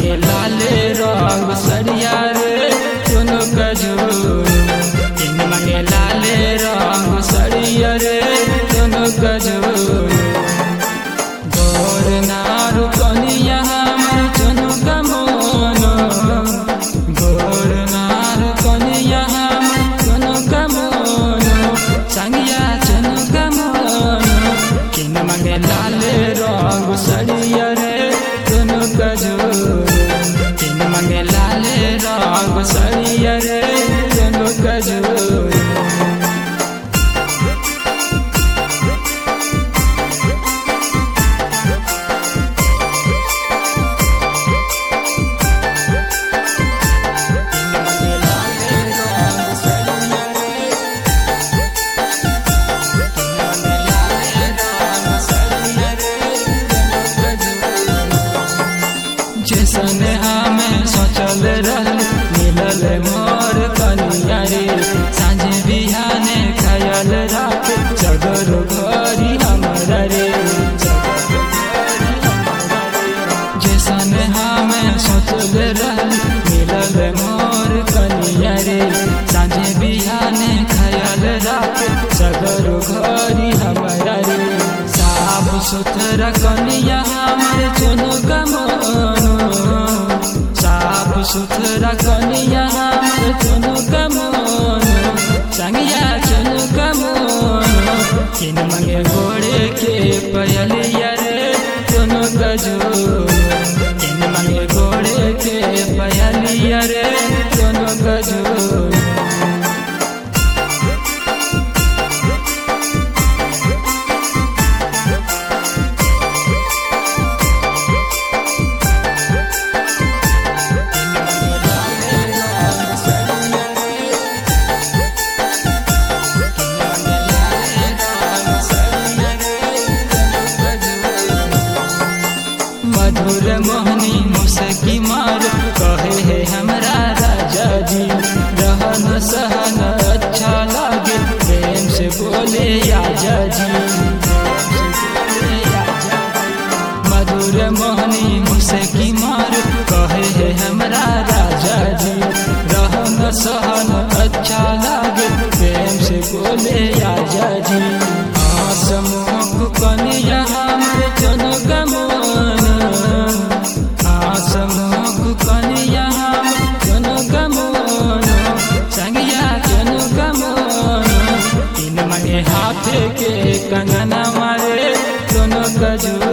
मांगे लाले रंग सरिया रे दोनों गजूर किन मांगे लाले रंग सरिया रे दोनों गजूर गोर नारू कनिया हमर चनु कमोनो गोर नारू कनिया हमर चनु कमोनो संगिया चनु कमोनो किन मांगे लाले रंग सरिया रे दोनों गजूर किन मांगे लाले रंग सरिया रे दोनों गजूर जैसन हमें सोचल रह मिलल मोर कनिया रे सांझे बिहाने खयल रात जगर घरी हमरा रे जैसन हमें सोचल रह मिलल मोर कनिया रे सांझे बिहाने खयल रात जगर घरी हमरा रे साफ सुथरा कनिया हमर चुनु गमोनो साफ सुथरा कनिया हमर चुनु गमोनो संगिया चुनु गमोनो किन मांगे गोड़े के पयलिया रे दोनों गजूर किन मांगे गोड़े के पयलिया रे दोनों गजूर मधुर मोहनी मुस्की मार कहे है हमरा राजा जी रहन सहन अच्छा लागे प्रेम से बोले आजा जी मधुर मोहनी मुस्की मार कहे है हमरा राजा जी रहन सहन अच्छा लागे प्रेम से बोले आजा जी आसमुख कनिया हमर चनु गमोनो आसमुख कनिया हमर चनु गमोनो संगिया चनु गमोनो किन मांगे हाथ के कंगना मारे दोनों गजूर